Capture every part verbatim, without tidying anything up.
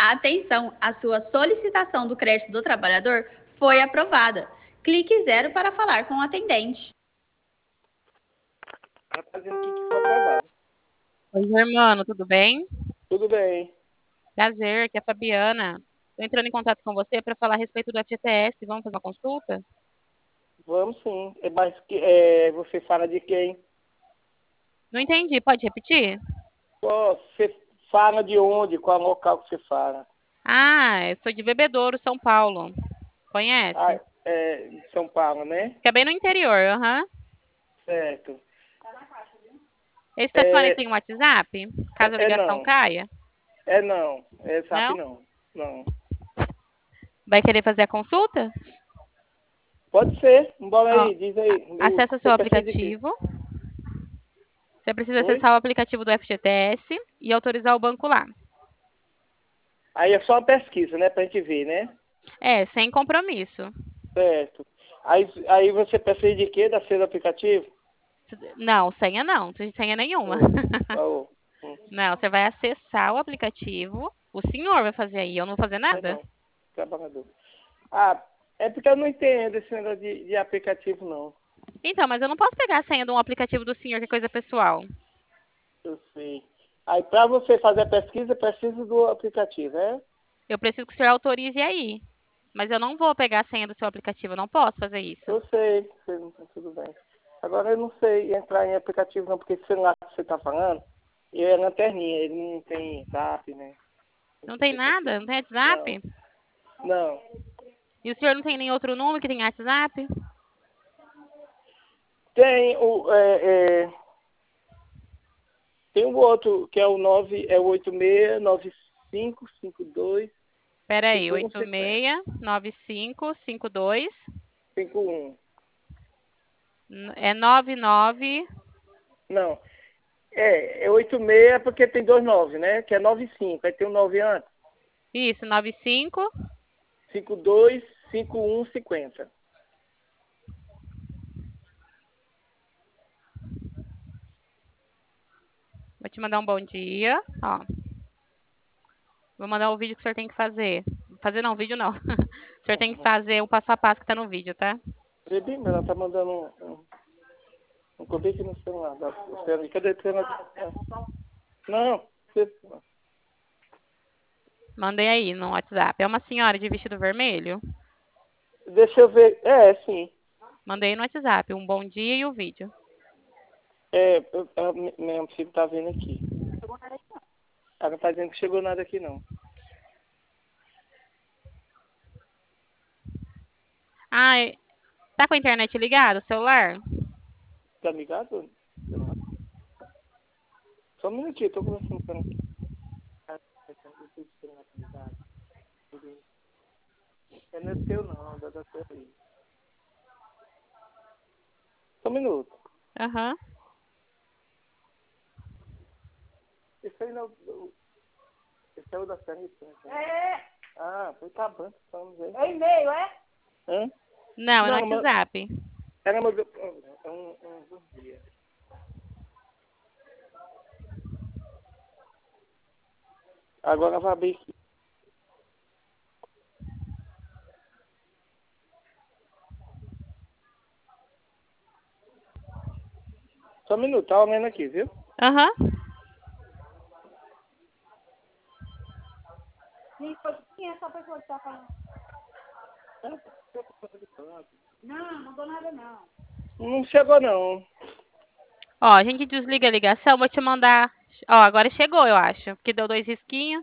Atenção, a sua solicitação do crédito do trabalhador foi aprovada. Clique zero para falar com o atendente. Tá fazendo o que que foi aprovado. Oi, Germano, tudo bem? Tudo bem. Prazer, aqui é a Fabiana. Estou entrando em contato com você para falar a respeito do F G T S. Vamos fazer uma consulta? Vamos sim. É, mas que, é, você fala de quem? Não entendi, pode repetir? Qual- Você fala de onde? Qual local que você fala? Ah, eu sou de Bebedouro, São Paulo. Ah, Conhece? é de São Paulo, né? Fica bem no interior, aham. Certo. Esse telefone É, tem um WhatsApp? Caso a é, é ligação não. caia? É não. É SAP Não? não. Não. Vai querer fazer a consulta? Pode ser. Bora Ó, aí, diz aí. Eu- acessa o Você seu precisa de quê? aplicativo. Você precisa Oi? acessar o aplicativo do F G T S e autorizar o banco lá. Aí é só uma pesquisa, né? Pra gente ver, né? É, sem compromisso. Certo. Aí, aí você precisa de quê? Da senha do aplicativo? Não, senha não, não precisa de senha nenhuma. Ô, ô, hum, Não, você vai acessar o aplicativo. O senhor vai fazer aí, eu não vou fazer é nada. não. Trabalhador. Ah, é porque eu não entendo esse negócio de, de aplicativo, não. Então, mas eu não posso pegar a senha de um aplicativo do senhor, que é coisa pessoal. Eu sei. Aí, para você fazer a pesquisa, precisa do aplicativo, né? Eu preciso que o senhor autorize aí. Mas eu não vou pegar a senha do seu aplicativo, eu não posso fazer isso. Eu sei, sei, tudo bem. Agora, eu não sei entrar em aplicativo, não, porque esse celular que você está falando, ele é lanterninha, ele não tem zap, né? Não Esse tem aplicativo. nada? Não tem Não, WhatsApp? não. E o senhor não tem nem outro número que tem WhatsApp? Tem o, é, é, tem o outro, que é o nove, é o oito seis nove cinco cinco dois Pera aí, cinco um oito cinco seis nove cinco cinco dois cinco um. é nove nove. Não. É, é oito seis porque tem dois nove, né? Que é nove cinco. Aí tem um nove antes. Isso, nove cinco. cinco dois cinco um cinco zero. Vou te mandar um bom dia. Ó, vou mandar o vídeo que o senhor tem que fazer. Fazer não, vídeo não. O senhor tem que fazer o passo a passo que tá no vídeo, tá? Bebi, mas ela tá mandando um, um, um convite no celular. Da, do celular. Cadê o celular? Não. Você, Mandei aí no WhatsApp. É uma senhora de vestido vermelho? deixa eu ver. É, sim. Mandei no WhatsApp. Um bom dia e o vídeo. É, eu, a, mi- meu filho tá vendo aqui. Ela não tá dizendo que chegou nada aqui, não. Ah, é- tá com a internet ligada, o celular? Tá ligado? Só um minutinho, eu tô conversando com ela aqui. É não é teu não, da da tua aí. Só um minuto. Aham. Esse aí não, o- esse é o da Sanita, né? É. Ah, foi tá bom, vamos ver. É e-mail, é? Hã? Não, é no Não, mas WhatsApp. ela mandou é um, um bom dia. Agora vai abrir aqui. Só um minuto, tá olhando aqui, viu? Aham. Quem é essa pessoa que tá falando? Não, não dou nada não. Não chegou não. Ó, a gente desliga a ligação, vou te mandar. Ó, agora chegou, eu acho. Porque deu dois risquinhos.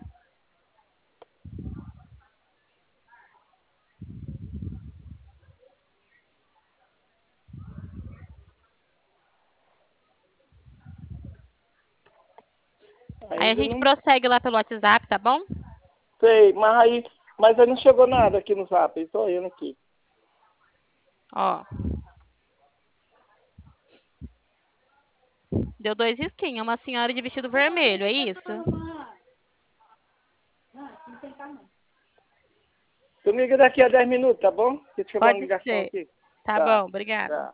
Aí a Ainda gente não prossegue lá pelo WhatsApp, tá bom? sei, mas aí, mas aí não chegou nada aqui no zap, eu tô olhando aqui. Ó. Deu dois risquinhos. Uma senhora de vestido vermelho, é isso? Não tem calma. Tu me liga daqui a dez minutos, tá bom? Deixa eu chamar uma Pode ligação ser. aqui. Tá Tá, bom, obrigada. tá.